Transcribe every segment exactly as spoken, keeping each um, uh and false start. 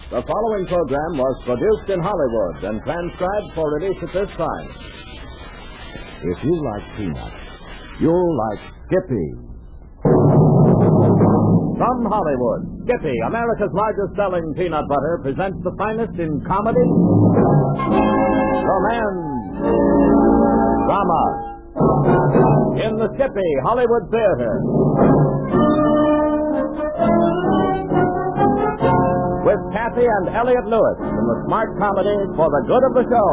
The following program was produced in Hollywood and transcribed for release at this time. If you like peanuts, you'll like Skippy. From Hollywood, Skippy, America's largest selling peanut butter, presents the finest in comedy, romance, drama. In the Skippy Hollywood Theater. With Kathy and Elliot Lewis in the smart comedy For the Good of the Show.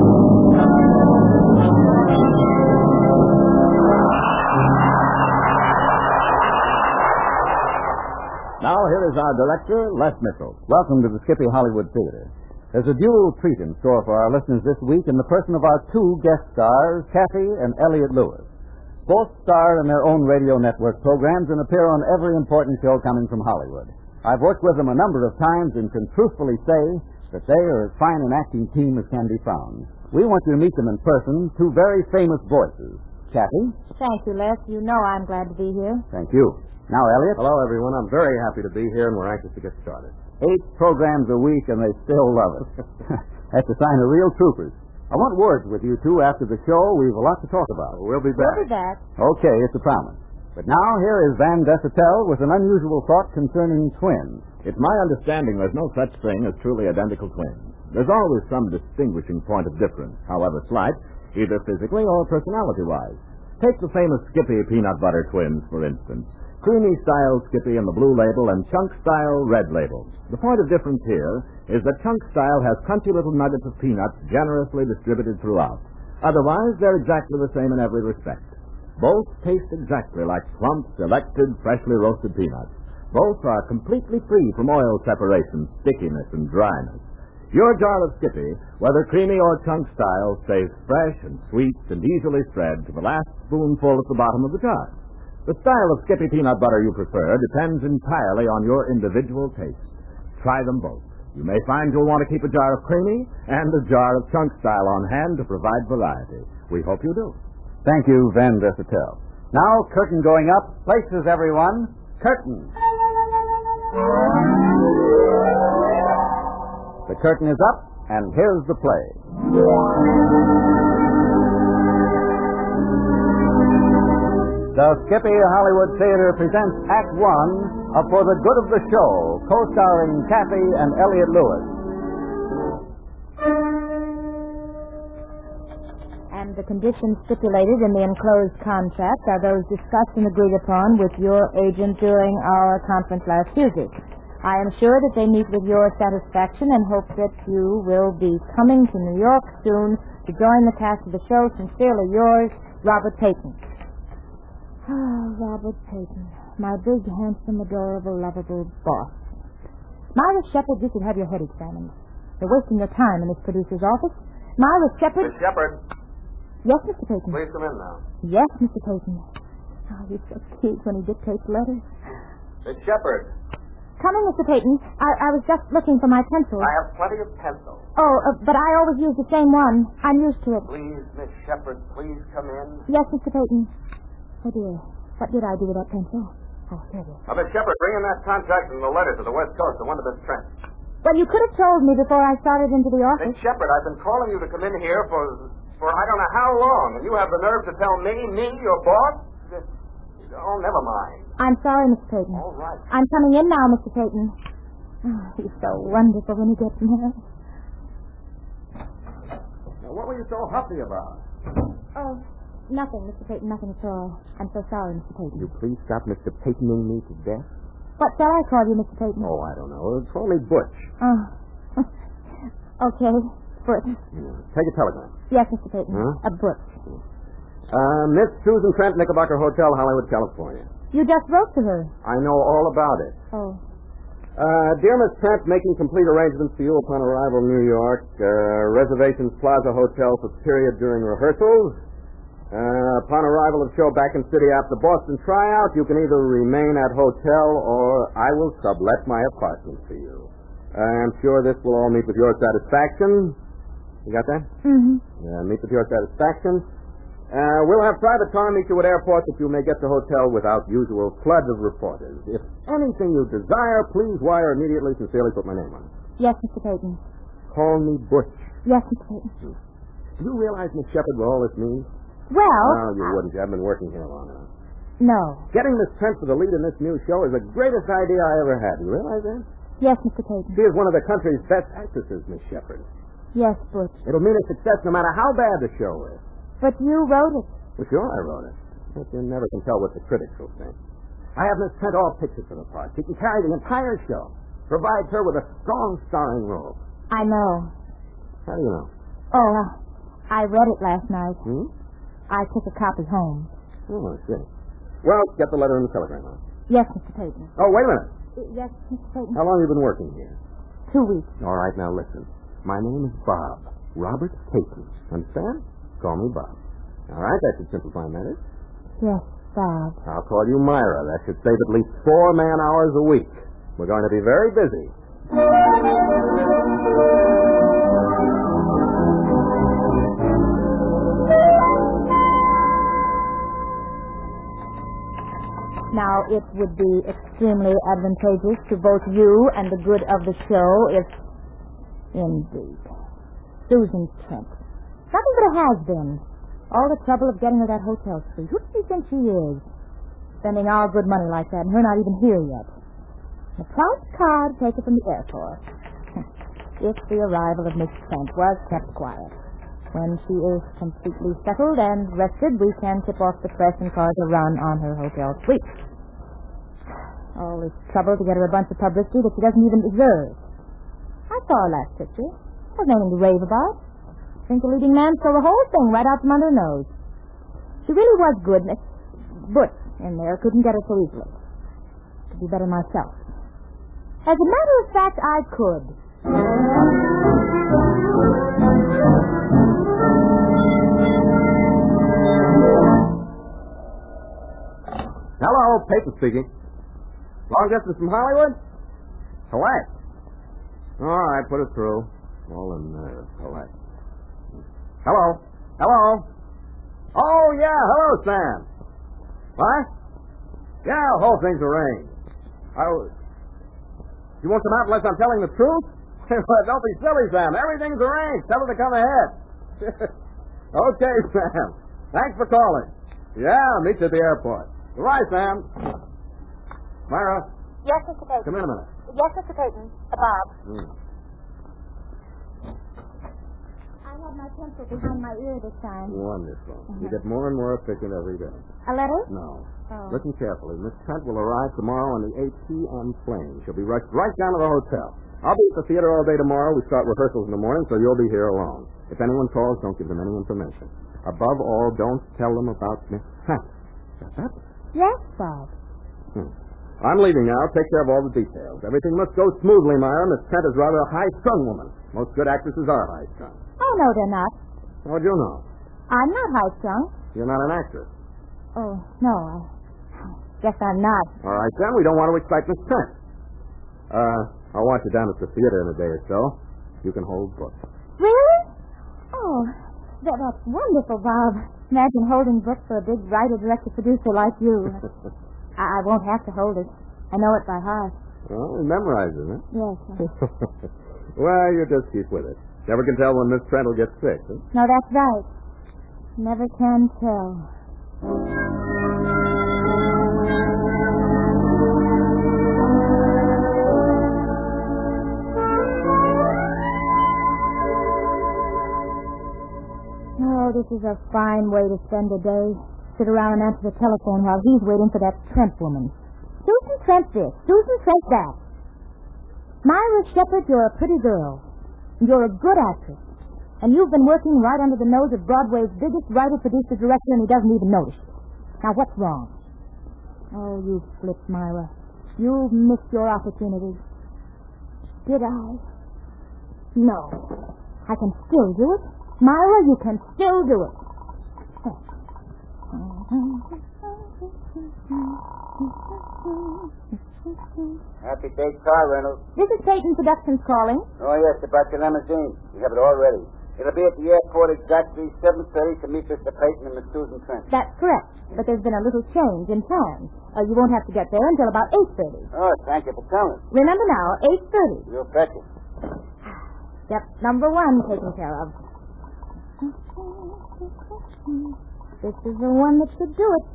Now, here is our director, Les Mitchell. Welcome to the Skippy Hollywood Theater. There's a dual treat in store for our listeners this week in the person of our two guest stars, Kathy and Elliot Lewis. Both star in their own radio network programs and appear on every important show coming from Hollywood. I've worked with them a number of times and can truthfully say that they are as fine an acting team as can be found. We want you to meet them in person, two very famous voices. Kathy? Thank you, Les. You know I'm glad to be here. Thank you. Now, Elliot? Hello, everyone. I'm very happy to be here, and we're anxious to get started. Eight programs a week, and they still love it. That's a sign of real troopers. I want words with you two after the show. We've a lot to talk about. We'll be back. We'll be back. Okay, it's a promise. But now, here is Van Dessetel with an unusual thought concerning twins. It's my understanding there's no such thing as truly identical twins. There's always some distinguishing point of difference, however slight, either physically or personality-wise. Take the famous Skippy peanut butter twins, for instance. Creamy-style Skippy in the blue label and chunk-style red label. The point of difference here is that chunk-style has crunchy little nuggets of peanuts generously distributed throughout. Otherwise, they're exactly the same in every respect. Both taste exactly like plump, selected, freshly roasted peanuts. Both are completely free from oil separation, stickiness, and dryness. Your jar of Skippy, whether creamy or chunk style, stays fresh and sweet and easily spread to the last spoonful at the bottom of the jar. The style of Skippy peanut butter you prefer depends entirely on your individual taste. Try them both. You may find you'll want to keep a jar of creamy and a jar of chunk style on hand to provide variety. We hope you do. Thank you, Van Dessetel. Now, curtain going up. Places, everyone. Curtain. The curtain is up, and here's the play. The Skippy Hollywood Theater presents Act One of For the Good of the Show, co-starring Kathy and Elliot Lewis. And the conditions stipulated in the enclosed contract are those discussed and agreed upon with your agent during our conference last Tuesday. I am sure that they meet with your satisfaction and hope that you will be coming to New York soon to join the cast of the show. Sincerely yours, Robert Peyton. Oh, Robert Peyton, my big, handsome, adorable, lovable boss. Myra Shepard, you should have your head examined. You're wasting your time in this producer's office. Myra Shepard... Miss Shepard. Yes, Mister Peyton. Please come in now. Yes, Mister Peyton. Oh, he's so cute when he dictates letters. Miss Shepard. Coming, Mister Peyton. I, I was just looking for my pencil. I have plenty of pencils. Oh, uh, but I always use the same one. I'm used to it. Please, Miss Shepard, please come in. Yes, Mister Peyton. Oh, dear. What did I do with that pencil? Oh, here it is. Now, Miss Shepard, bring in that contract and the letter to the West Coast, the one to Miss Trent. Well, you could have told me before I started into the office. Miss Shepard, I've been calling you to come in here for... for I don't know how long, and you have the nerve to tell me, me, your boss? This... Oh, never mind. I'm sorry, Mister Peyton. All right. I'm coming in now, Mister Peyton. Oh, he's so wonderful when he gets mad. Now, what were you so huffy about? Oh, nothing, Mister Peyton, nothing at all. I'm so sorry, Mister Peyton. You please stop Mister Peytoning me to death? What shall I call you, Mister Peyton? Oh, I don't know. Call me Butch. Oh. Okay, Butch. Take a telegram. Yes, Mister Peyton. Huh? A Butch. Uh, Miss Susan Trent, Knickerbocker Hotel, Hollywood, California. You just wrote to her. I know all about it. Oh. Uh, dear Miss Trent, making complete arrangements for you upon arrival in New York. Uh, reservations Plaza Hotel for period during rehearsals. Uh, upon arrival of show back in city after Boston tryout, you can either remain at hotel or I will sublet my apartment for you. I'm sure this will all meet with your satisfaction. You got that? Mm-hmm. Yeah, meet with your satisfaction. Uh, we'll have private car meet you at airport that you may get to hotel without usual flood of reporters. If anything you desire, please wire immediately. Sincerely, put my name on it. Yes, Mister Peyton. Call me Butch. Yes, Mister Peyton. Do you realize, Miss Shepard, what all this means? Well... No, you wouldn't. You haven't been working here long enough. No. Getting Miss Trent for the lead in this new show is the greatest idea I ever had. You realize that? Yes, Mister Peyton. She is one of the country's best actresses, Miss Shepard. Yes, Butch. It'll mean a success no matter how bad the show is. But you wrote it. Well, sure, I wrote it. But you never can tell what the critics will think. I have Miss Trent all pictured for the part. She can carry the entire show. Provides her with a strong starring role. I know. How do you know? Oh, uh, I read it last night. Hmm? I took a copy home. Oh, I see. Well, get the letter and the telegram on. Yes, Mister Peyton. Oh, wait a minute. Uh, yes, Mister Peyton. How long have you been working here? Two weeks. All right, now listen. My name is Bob. Robert Peyton. Understand? Call me Bob. All right, that should simplify matters. Yes, Bob. I'll call you Myra. That should save at least four man-hours a week. We're going to be very busy. Now, it would be extremely advantageous to both you and the good of the show if... Indeed. Susan Trent. Nothing but a has-been. All the trouble of getting her that hotel suite. Who does she think she is? Spending our good money like that and her not even here yet. A prompt card taken from the airport. If the arrival of Miss Trent was kept quiet. When she is completely settled and rested, we can tip off the press and cause a run on her hotel suite. All this trouble to get her a bunch of publicity that she doesn't even deserve. I saw her last picture. There's nothing to rave about. I think the leading man stole the whole thing right out from under her nose. She really was good, but in there couldn't get her so easily. Could be better myself. As a matter of fact, I could. Hello, Peyton speaking. Long distance from Hollywood? Collect. All right, put it through. All in there. Collect. Hello. Hello. Oh, yeah. Hello, Sam. What? Yeah, the whole thing's arranged. I... You won't come out unless I'm telling the truth? Don't be silly, Sam. Everything's arranged. Tell her to come ahead. Okay, Sam. Thanks for calling. Yeah, I'll meet you at the airport. Goodbye, Sam. Myra. Yes, Mister Peyton. Come in a minute. Yes, Mister Peyton. Bob. Hmm. I had my pencil behind my ear this time. Wonderful. Uh-huh. You get more and more efficient every day. A letter? No. Oh. Listen carefully. Miss Trent will arrive tomorrow on the eight p.m. plane. She'll be rushed right down to the hotel. I'll be at the theater all day tomorrow. We start rehearsals in the morning, so you'll be here alone. If anyone calls, don't give them any information. Above all, don't tell them about Miss Trent. Got that? Yes, Bob. Hmm. I'm leaving now. Take care of all the details. Everything must go smoothly, Myra. Miss Trent is rather a high-strung woman. Most good actresses are high-strung. Oh, no, they're not. How'd you know? I'm not high-strung. You're not an actress. Oh, no, I guess I'm not. All right, then. We don't want to excite Miss Trent. Uh, I'll watch you down at the theater in a day or so. You can hold books. Really? Oh, that, that's wonderful, Bob. Imagine holding books for a big writer, director, producer like you. I, I won't have to hold it. I know it by heart. Well, you memorize it, huh? Yes. Uh, Well, you just keep with it. Never can tell when Miss Trent will get sick, huh? no, that's right. Never can tell. Oh, this is a fine way to spend a day. Sit around and answer the telephone while he's waiting for that Trent woman. Susan Trent this, Susan Trent that. Myra Shepard, you're a pretty girl. You're a good actress. And you've been working right under the nose of Broadway's biggest writer, producer, director, and he doesn't even notice it. Now, what's wrong? Oh, you flipped, Myra. You've missed your opportunity. Did I? No. I can still do it. Myra, you can still do it. Happy Date Car Rental. This is Peyton Productions calling. Oh, yes, about your limousine. We have it all ready. It'll be at the airport exactly seven thirty to meet Mister Peyton and Miss Susan Trent. That's correct. But there's been a little change in plans. Uh, you won't have to get there until about eight thirty. Oh, thank you for telling. Remember now, eight thirty. You'll betcha. Step number one taken care of. This is the one that should do it.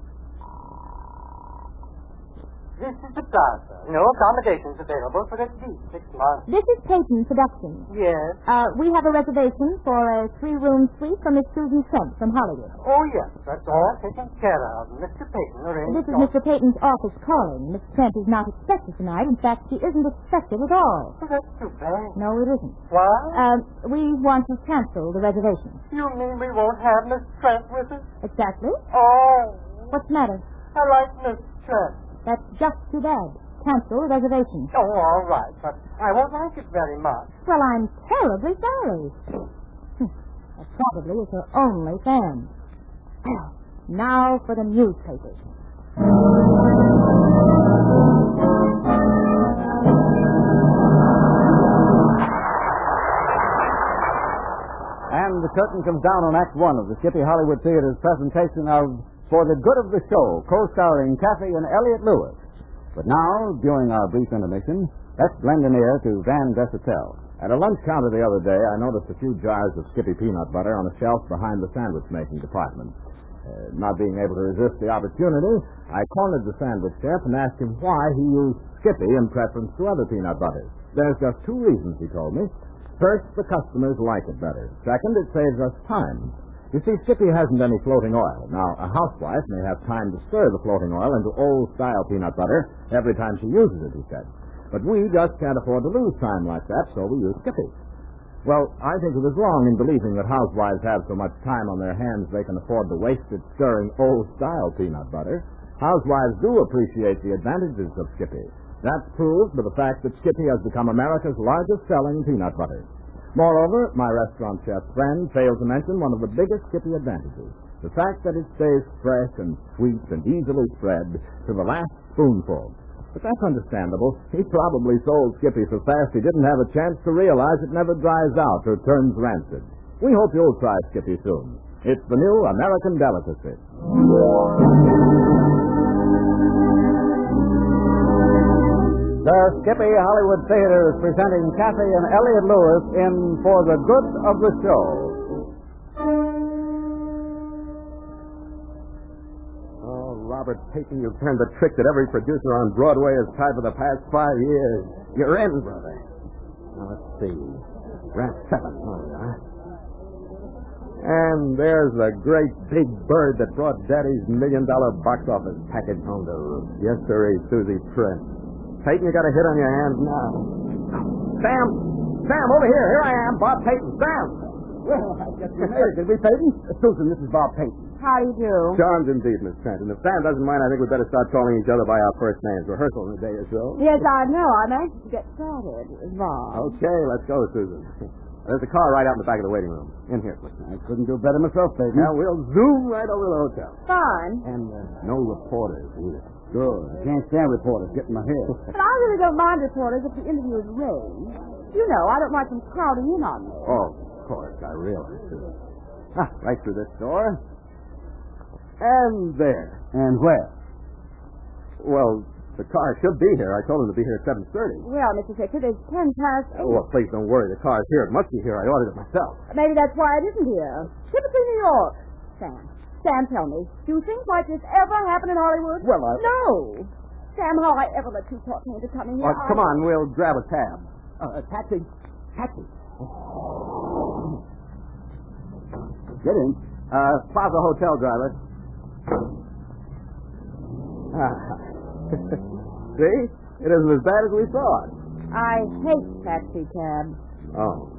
This is the plaza. No accommodations available for at least six months. This is Peyton Productions. Yes. Uh, we have a reservation for a three-room suite for Miss Susan Trent from Hollywood. Oh, yes. That's all taken care of. Mister Peyton arranged. This is Mister Peyton's office calling. Miss Trent is not expected tonight. In fact, she isn't expected at all. Oh, that's too bad. No, it isn't. Why? Uh, we want to cancel the reservation. You mean we won't have Miss Trent with us? Exactly. Oh. What's the matter? I like Miss Trent. That's just too bad. Cancel the reservation. Oh, all right, but I won't like it very much. Well, I'm terribly sorry. That probably is her only fan. Now for the newspapers. And the curtain comes down on Act One of the Skippy Hollywood Theater's presentation of For the Good of the Show, co-starring Kathy and Elliot Lewis. But now, during our brief intermission, let's lend an ear to Van Dessetel. At a lunch counter the other day, I noticed a few jars of Skippy peanut butter on a shelf behind the sandwich-making department. Uh, not being able to resist the opportunity, I cornered the sandwich chef and asked him why he used Skippy in preference to other peanut butters. There's just two reasons, he told me. First, the customers like it better. Second, it saves us time. You see, Skippy hasn't any floating oil. Now, a housewife may have time to stir the floating oil into old-style peanut butter every time she uses it, he said. But we just can't afford to lose time like that, so we use Skippy. Well, I think it was wrong in believing that housewives have so much time on their hands they can afford to waste it stirring old-style peanut butter. Housewives do appreciate the advantages of Skippy. That's proved by the fact that Skippy has become America's largest-selling peanut butter. Moreover, my restaurant chef friend failed to mention one of the biggest Skippy advantages, the fact that it stays fresh and sweet and easily spread to the last spoonful. But that's understandable. He probably sold Skippy so fast he didn't have a chance to realize it never dries out or turns rancid. We hope you'll try Skippy soon. It's the new American delicacy. The Skippy Hollywood Theater is presenting Kathy and Elliot Lewis in For the Good of the Show. Oh, Robert Peyton, you've turned the trick that every producer on Broadway has tried for the past five years. You're in, brother. Now, let's see. We're at seven. Oh, yeah. And there's the great big bird that brought Daddy's million-dollar box office package home to roost. Yes, sir, Susie Trent. Peyton, you got a hit on your hands now. Sam! Sam, over here. Here I am, Bob Peyton. Sam! Well, I guess we made it, did we, Peyton? Uh, Susan, this is Bob Peyton. How do you do? Charms indeed, Miss Trent. And if Sam doesn't mind, I think we'd better start calling each other by our first names. Rehearsal in a day or so. Yes, I know. I'm anxious to get started, Bob. Okay, let's go, Susan. There's a car right out in the back of the waiting room. In here, please. I couldn't do better myself, Peyton. Now, we'll zoom right over to the hotel. Fine. And uh, no reporters either. Good. I can't stand reporters getting my head. But I really don't mind reporters if the interview is arranged. You know, I don't like them crowding in on me. Oh, of course, I realize, Susan. Ah, right through this door. And there. And where? Well, the car should be here. I told him to be here at seven thirty. Well, Mister Fisher, it's ten past eight. Oh, well, please don't worry. The car's here. It must be here. I ordered it myself. Maybe that's why it isn't here. Typically New York. Sam, Sam, tell me, do things like this ever happen in Hollywood? Well, I... No. Sam, how I ever let you talk me into coming here? Oh, come I... on. We'll grab a cab. Uh, a taxi. Taxi. Get in. Uh, Plaza Hotel driver. Ah. See? It isn't as bad as we thought. I hate taxi cabs. Oh.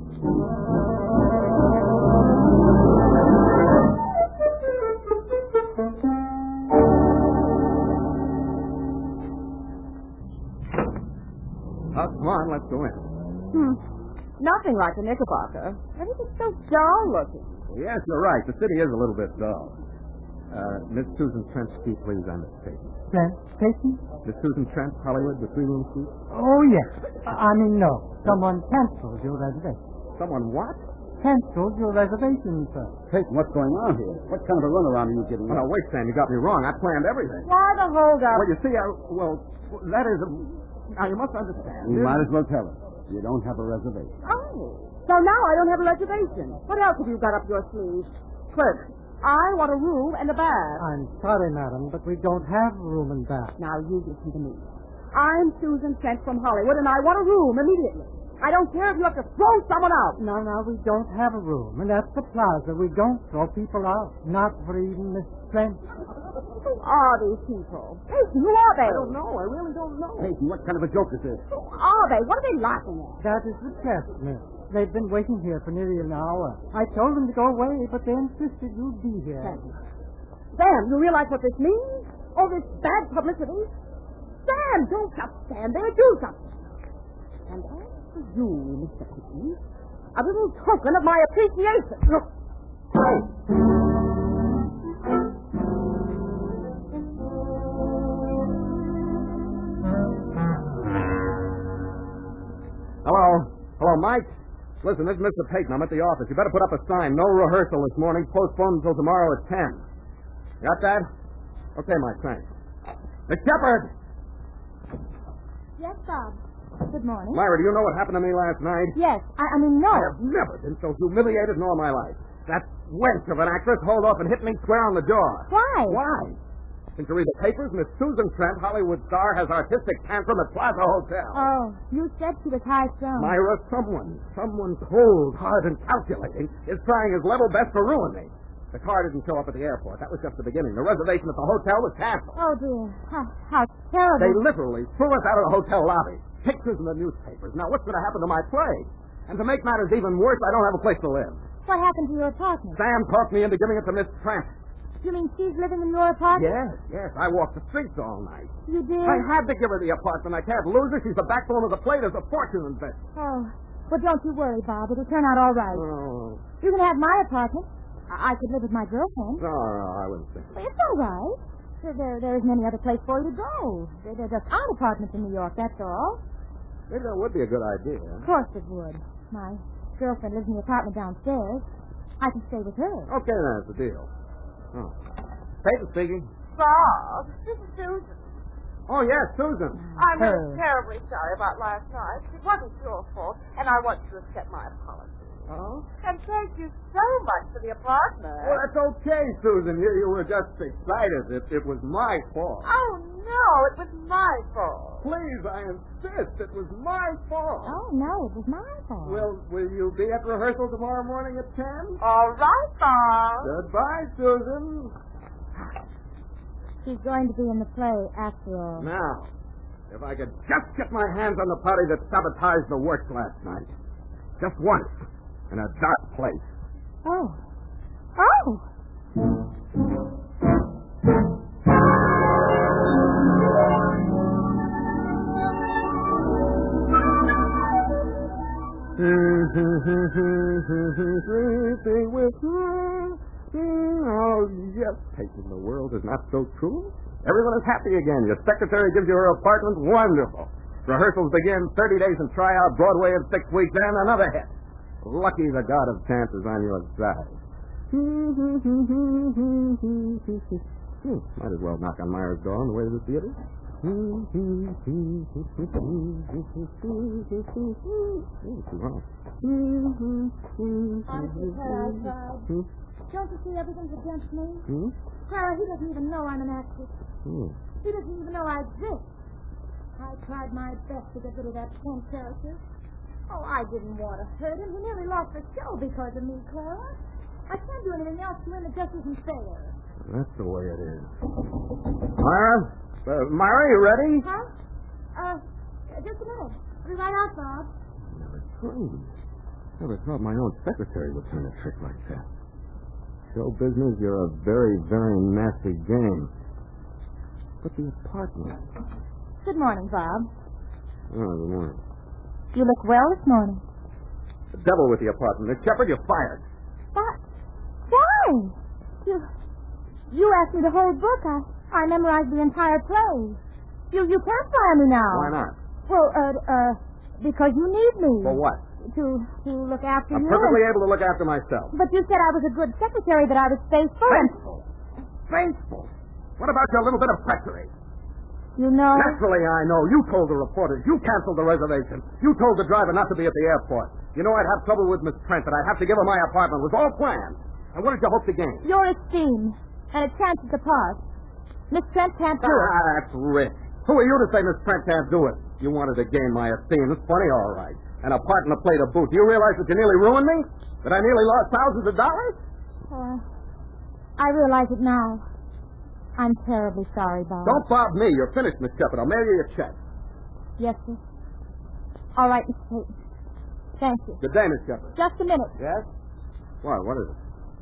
Oh, come on, let's go in. Hmm. Nothing like the Knickerbocker. Everything's so dull looking. Well, yes, you're right. The city is a little bit dull. Uh, Miss Susan Trent, speak, please. I'm Miss Peyton. Trent? Peyton? Miss Susan Trent, Hollywood, the three-room suite? Oh, yes. I mean, no. Someone canceled your reservation. Someone what? Canceled your reservation, sir. Peyton, what's going on here? What kind of a runaround are you giving Oh, us? no, wait, Sam, you got me wrong. I planned everything. Why the holdup? Well, you see, I... Well, that is... A, now, you must understand. You This- might as well tell us. You don't have a reservation. Oh, Oh. So now I don't have a reservation. What else have you got up your sleeve? Clerk, I want a room and a bath. I'm sorry, madam, but we don't have room and bath. Now, you listen to me. I'm Susan Trent from Hollywood, and I want a room immediately. I don't care if you have to throw someone out. No, no, we don't have a room. And that's the plaza. We don't throw people out. Not for even Miss Trent. Who are these people? Peyton, who are they? I don't know. I really don't know. Peyton, what kind of a joke is this? Who are they? What are they laughing at? That is the test, miss. They've been waiting here for nearly an hour. I told them to go away, but they insisted you'd be here. Sam, you realize what this means? All this bad publicity? Sam, don't just stand there. Do something. And as for you, Mister Peyton, a little token of my appreciation. Look. Hello. Hello, Mike. Listen, this is Mister Peyton. I'm at the office. You better put up a sign. No rehearsal this morning. Postponed until tomorrow at ten. Got that? Okay, Mike, thanks. Miss Shepard! Yes, Bob. Good morning. Myra, do you know what happened to me last night? Yes, I, I mean, no. I have never been so humiliated in all my life. That wench of an actress hauled off and hit me square on the jaw. Why? Why? Since you read the papers, Miss Susan Trent, Hollywood star, has artistic tantrum at Plaza Hotel. Oh, you said she was high strung. Myra, someone, someone cold, hard, and calculating is trying his level best to ruin me. The car didn't show up at the airport. That was just the beginning. The reservation at the hotel was canceled. Oh, dear. How, how terrible. They literally threw us out of the hotel lobby. Pictures in the newspapers. Now, what's going to happen to my play? And to make matters even worse, I don't have a place to live. What happened to your apartment? Sam talked me into giving it to Miss Trent. You mean she's living in your apartment? Yes, yes. I walked the streets all night. You did? I had to give her the apartment. I can't lose her. She's the backbone of the play. There's a fortune invested. Oh, but don't you worry, Bob. It'll turn out all right. Oh. You can have my apartment. I, I could live with my girlfriend. No, no, I wouldn't think. Well, it's all right. There, there, there isn't any other place for you to go. There, there are just odd apartments in New York, that's all. Maybe that would be a good idea. Of course it would. My girlfriend lives in the apartment downstairs. I can stay with her. Okay, then, that's the deal. Oh. Peyton speaking. Bob, this is Susan. Oh, yes, Susan. I'm really terribly sorry about last night. It wasn't your fault, and I want you to accept my apology. Oh? And thank you so much for the apartment. Well, that's okay, Susan. You, you were just excited. It, it was my fault. Oh, no, it was my fault. Please, I insist. It was my fault. Oh, no, it was my fault. Will, will you be at rehearsal tomorrow morning at ten? All right, Bob. Goodbye, Susan. She's going to be in the play after all. Now, if I could just get my hands on the party that sabotaged the works last night. Just once. In a dark place. Oh. Oh! Sleeping with me. Oh, yes, Peyton, the world is not so true. Everyone is happy again. Your secretary gives you her apartment. Wonderful. Rehearsals begin, thirty days in tryout, Broadway in six weeks, and another hit. Lucky the god of chance is on your side. Hmm, might as well knock on Myra's door on the way to the theater. Oh, Honestly, Clara, I tried. Don't you see everything's against me? Hmm? Clara, he doesn't even know I'm an actress. Hmm. He doesn't even know I exist. I tried my best to get rid of that Trent character. Oh, I didn't want to hurt him. He nearly lost the show because of me, Clara. I can't do anything else to him. It just isn't fair. That's the way it is. Myra? Uh, Myra, you ready? Huh? Uh, just a minute. I'll be right out, Bob. Never dreamed. Never thought my own secretary would turn a trick like that. Show business, you're a very, very nasty game. But the apartment. Good morning, Bob. Oh, good morning. You look well this morning. The devil with the apartment. Miss Shepard, you're fired. What? Why? You you asked me the whole book. I, I memorized the entire play. You you can't fire me now. Why not? Well, uh, uh, because you need me. For what? To to look after I'm you. perfectly and... able to look after myself. But you said I was a good secretary, that I was faithful. Faithful? Faithful? What about your little bit of treachery? You know... Naturally, I know. You told the reporters. You canceled the reservation. You told the driver not to be at the airport. You know I'd have trouble with Miss Trent, but I'd have to give her my apartment. It was all planned. And what did you hope to gain? Your esteem and a chance at the part. Miss Trent can't do it. Ah, that's rich. Who are you to say Miss Trent can't do it? You wanted to gain my esteem. It's funny, all right. And a part in a plate of boot. Do you realize that you nearly ruined me? That I nearly lost thousands of dollars? Uh, I realize it now. I'm terribly sorry, Bob. Don't fob me. You're finished, Miss Shepard. I'll mail you your check. Yes, sir. All right, Mister Peyton. Thank you. Good day, Miss Shepard. Just a minute. Yes? What? What is it?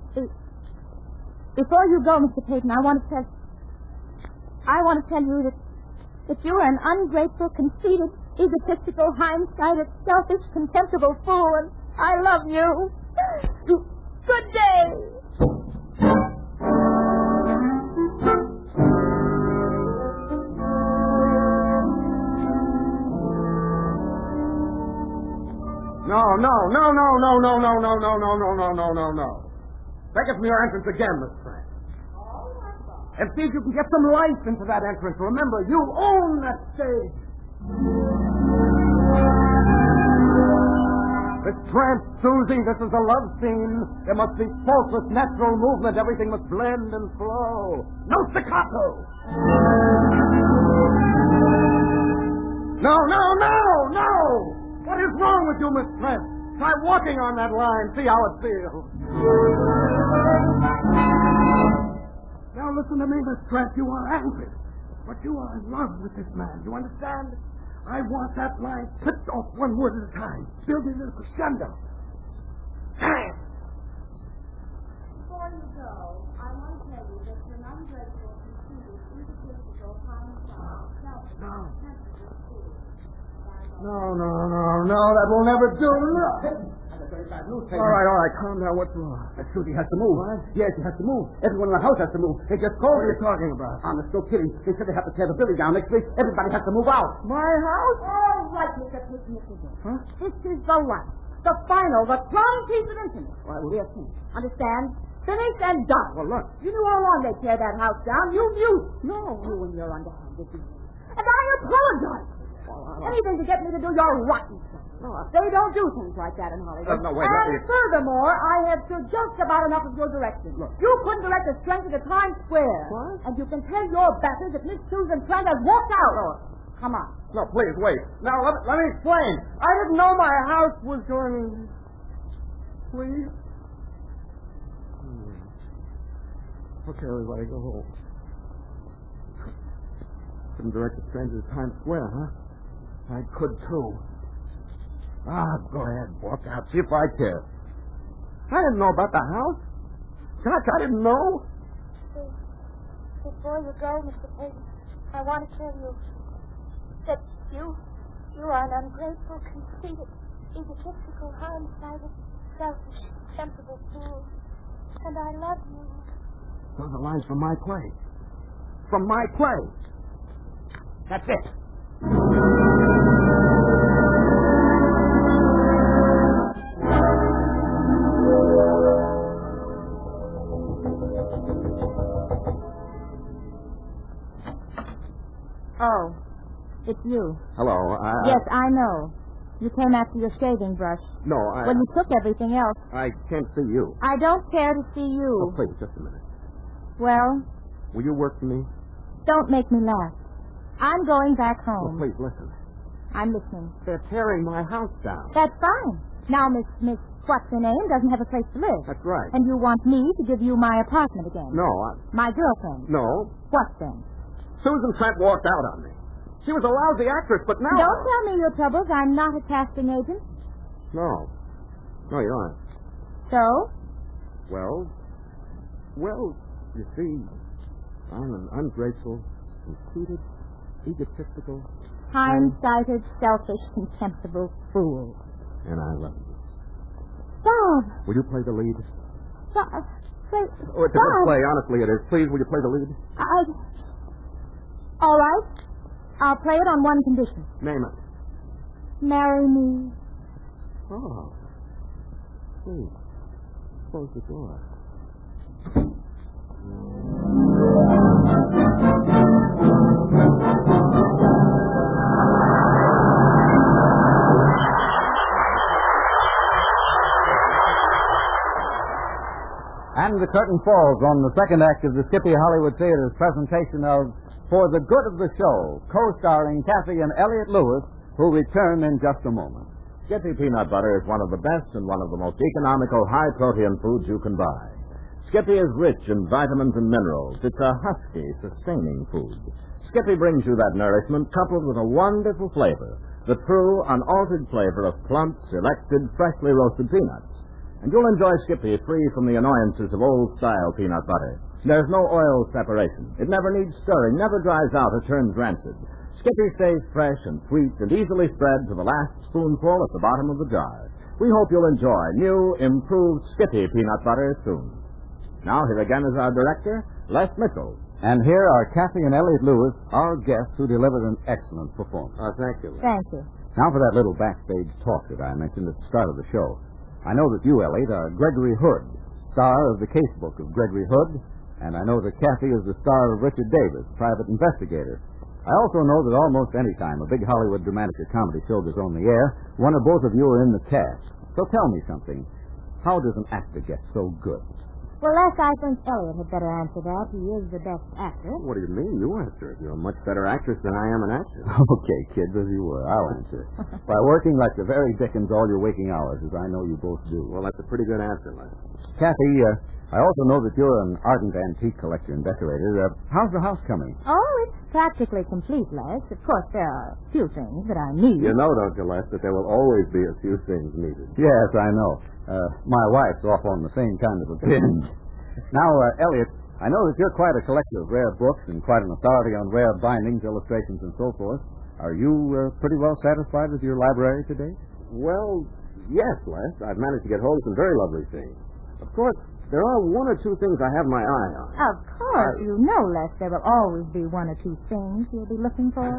Before you go, Mister Peyton, I want to tell I want to tell you that that you are an ungrateful, conceited, egotistical, hindsighted, selfish, contemptible fool, and I love you. Good day. No, no, no, no, no, no, no, no, no, no, no, no, no, no, no. Take it from your entrance again, Miss Trent. And see if you can get some life into that entrance. Remember, you own that stage. Miss Trent, Susie, this is a love scene. There must be faultless, natural movement. Everything must blend and flow. No staccato. No, no, no, no. What is wrong with you, Miss Trent? Try walking on that line. See how it feels. Now listen to me, Miss Trent. You are angry. But you are in love with this man. You understand? I want that line clipped off one word at a time. Building a crescendo. Damn! Before you go, I want to tell you that you're an ungrateful, conceited, egotistical, hindsighted, No. No, no, no, no, that will never do. No. That's a very bad news, All right, all right, calm down. What's wrong? Uh, Susie has to move. What? Yes, she has to move. Everyone in the house has to move. They just called. What are you talking about? Honest, no kidding. They said they have to tear the building down next week. Everybody has to move out. My house? All right, Mister Peyton, Mister Dent. Huh? This is the last, the final, the crown piece of incident. Why, well- We're finished. Understand? Finished and done. Well, look. You knew all along they'd tear that house down. You knew. No, you and your underhanded dealings. And I apologize. Anything to get me to do your rotten stuff. No, they don't do things like that in Hollywood. Uh, no, wait, and wait. furthermore, I have stood just about enough of your direction. Look. You couldn't direct the strength of the Times Square. What? And you can tell your backers that Miss Susan Trent has walked out. No. Come on. No, please, wait. Now, let, let me explain. I didn't know my house was going... Please? Hmm. Okay, everybody, go home. Couldn't direct the stranger to Times Square, huh? I could, too. Ah, go ahead, walk out. See if I care. I didn't know about the house. Gosh, I didn't know. Before you go, Mister Peyton, I want to tell you that you, you are an ungrateful, conceited, egotistical, hindsighted, selfish, contemptible fool. And I love you. Those are lines from my play. From my play. That's it. Oh, it's you. Hello. I, Yes, I know. You came after your shaving brush. No, I. Well, you took everything else. I can't see you. I don't care to see Oh, you. please, just a minute. Well, Will you work for me? don't make me laugh. I'm going back Oh, home. please, listen. I'm listening. They're tearing my house down. That's fine. Now, Miss Miss What's her name doesn't have a place to live. That's right. And you want me to give you my apartment again. No, I... My girlfriend. No. What then? Susan Trent walked out on me. She was a lousy actress, but now... Don't tell me your troubles. I'm not a casting agent. No. No, you aren't. So? Well... Well, you see, I'm an ungrateful, conceited, egotistical... Hindsighted, selfish, contemptible fool. And I love you. Bob! Will you play the lead? Bob! Wait, Oh, it's a good Bob! play, honestly it is. Please, will you play the lead? I... All right. I'll play it on one condition. Name it. Marry me. Oh. Please, close the door. time the curtain falls on the second act of the Skippy Hollywood Theater's presentation of For the Good of the Show, co-starring Kathy and Elliott Lewis, who return in just a moment. Skippy peanut butter is one of the best and one of the most economical high-protein foods you can buy. Skippy is rich in vitamins and minerals. It's a husky, sustaining food. Skippy brings you that nourishment coupled with a wonderful flavor, the true, unaltered flavor of plump, selected, freshly roasted peanuts. And you'll enjoy Skippy free from the annoyances of old-style peanut butter. There's no oil separation. It never needs stirring, never dries out or turns rancid. Skippy stays fresh and sweet and easily spread to the last spoonful at the bottom of the jar. We hope you'll enjoy new, improved Skippy peanut butter soon. Now, here again is our director, Les Mitchell. And here are Kathy and Elliott Lewis, our guests who delivered an excellent performance. Oh, thank you. Thank you. Now for that little backstage talk that I mentioned at the start of the show. I know that you, Elliot, are Gregory Hood, star of the casebook of Gregory Hood, and I know that Kathy is the star of Richard Davis, private investigator. I also know that almost any time a big Hollywood dramatic or comedy show goes on the air, one or both of you are in the cast. So tell me something. How does an actor get so good? Well, Les, I think Elliot had better answer that. He is the best actor. What do you mean? You answer it. You're a much better actress than I am an actor. Okay, kids, as you were. I'll answer. By working like the very dickens all your waking hours, as I know you both do. Well, that's a pretty good answer, Les. Kathy, uh, I also know that you're an ardent antique collector and decorator. Uh, how's the house coming? Oh, it's practically complete, Les. Of course, there are a few things that I need. You know, don't you, Les, that there will always be a few things needed. Yes, I know. Uh, my wife's off on the same kind of a binge. Now, uh, Elliot, I know that you're quite a collector of rare books and quite an authority on rare bindings, illustrations, and so forth. Are you uh, pretty well satisfied with your library today? Well, yes, Les. I've managed to get hold of some very lovely things. Of course, there are one or two things I have my eye on. Of course. I... You know, Les, there will always be one or two things you'll be looking for.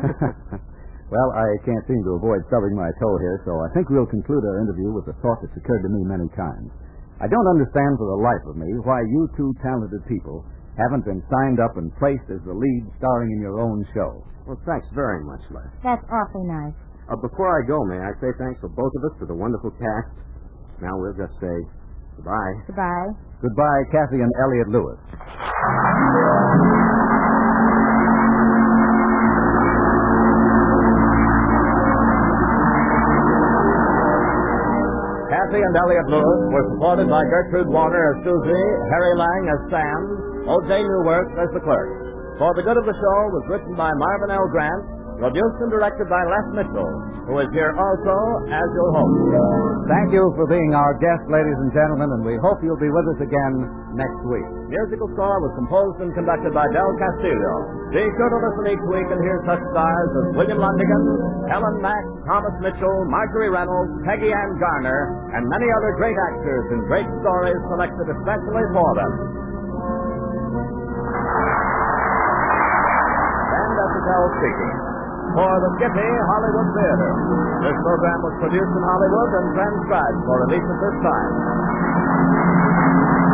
Well, I can't seem to avoid stubbing my toe here, so I think we'll conclude our interview with a thought that's occurred to me many times. I don't understand for the life of me why you two talented people haven't been signed up and placed as the lead starring in your own show. Well, thanks very much, Les. That's awfully nice. Uh, before I go, may I say thanks for both of us for the wonderful cast? Now we'll just say goodbye. Goodbye. Goodbye, Kathy and Elliott Lewis. Kathy and Elliott Lewis were supported by Gertrude Warner as Susie, Harry Lang as Sam, O J Newworth as the clerk. For the Good of the Show was written by Marvin L. Grant, produced and directed by Les Mitchell, who is here also as your host. Thank you for being our guest, ladies and gentlemen, and we hope you'll be with us again next week. Musical score was composed and conducted by Del Castillo. Be sure to listen each week and hear such stars as William Lundigan, Helen Mack, Thomas Mitchell, Marjorie Reynolds, Peggy Ann Garner, and many other great actors in great stories selected especially for them. And Ethel speaking. For the Skippy Hollywood Theater. This program was produced in Hollywood and transcribed for release at this time.